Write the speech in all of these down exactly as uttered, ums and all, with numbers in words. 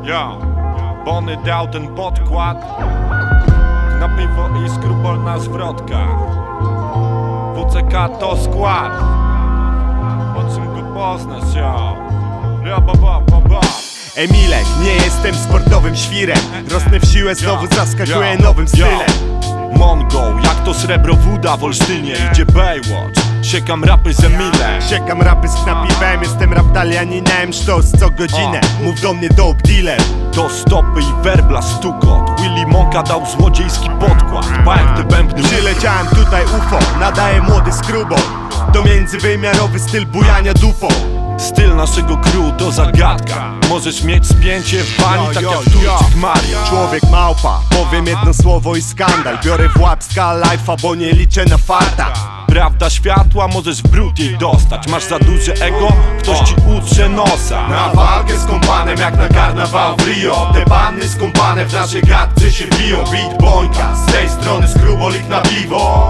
Yo, Bony dał ten podkład na piwo i skrupol na zwrotkach. W C K to skład, po czym go poznasz, yo. Ja, ba, ba, ba, ba. Emilek, nie jestem sportowym świrem. Rosnę w siłę, znowu zaskakuję nowym stylem. Mongo, jak to srebro woda w Olsztynie. Idzie Baywatch, siekam rapy z Emilem. Siekam rapy z knapiwem, jestem raptalianinem. Sztos co godzinę, mów do mnie dope dealer. Do stopy i werbla stukot. Willy Monka dał złodziejski podkład. Bajek te bębny. Przyleciałem tutaj U F O, nadaje młody skrubol. To międzywymiarowy styl bujania dupą. Styl naszego crew to zagadka. Możesz mieć spięcie w bani, tak jak Turczyk Maria. Człowiek małpa, powiem jedno słowo i skandal. Biorę w łap skal life'a, bo nie liczę na farta. Prawda światła, możesz w brud jej dostać. Masz za duże ego, ktoś ci utrze nosa. Na walkę z kompanem jak na karnawał w Rio. Te panny skąpane w naszej gadce się biją. Beat bońka, z tej strony skrubolik na piwo.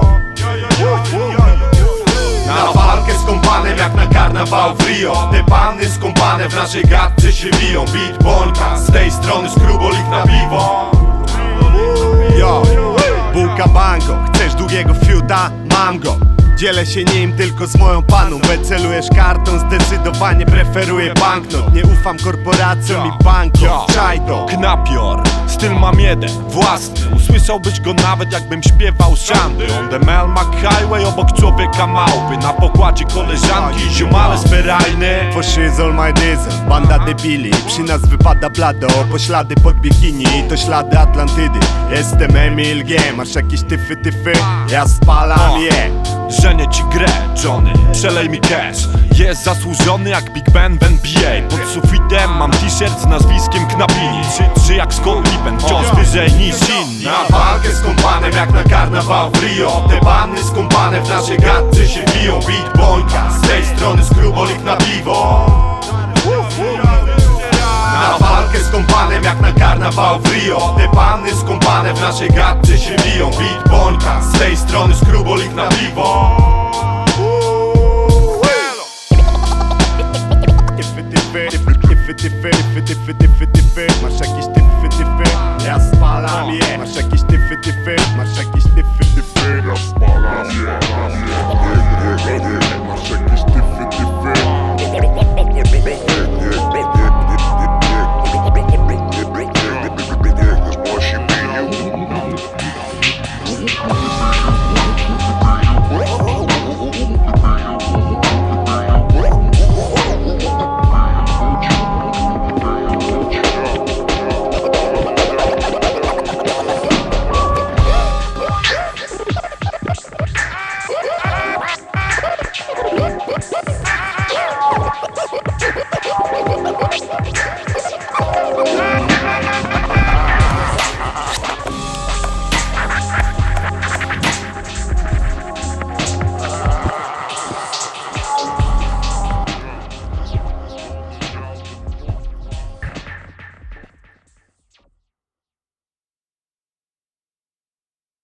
Na walkę z kompanem jak na karnawał w Rio. Te panny skąpane w naszej gadce się biją. Beat bońka, z tej strony skrubolik na piwo. Yo, bułka bango, chcesz długiego fiuta? Mam go. Dzielę się nim tylko z moją paną. Be celujesz kartą, zdecydowanie preferuję banknot. Nie ufam korporacjom i bankom. Czaj to. Knapior, styl mam jeden, własny. Usłyszałbyś go nawet jakbym śpiewał szanty. On the Melmac Highway, obok człowieka małpy. Na pokładzie koleżanki, ziomale sferajny. For shizzle my diesel, banda debili. Przy nas wypada blado, poślady pod bikini. To ślady Atlantydy. Jestem Emil G, masz jakieś tyfy tyfy? Ja spalam je. Żenię ci grę, Johnny, przelej mi cash. Jest zasłużony jak Big Ben w N B A. Pod sufitem mam t-shirt z nazwiskiem Knapini. trzy trzy jak Scott Pippen, wciąż wyżej niż inni. Na walkę z kompanem jak na karnawał w Rio. Te panny skąpane w naszej gadce się biją. Beat bońka, z tej strony skrubolik na piwo. Na walkę z kompanem jak na karnawał w Rio. Te panny skąpane w naszej gadce się biją. Beat bońka, z tej strony skrubolik na piwo.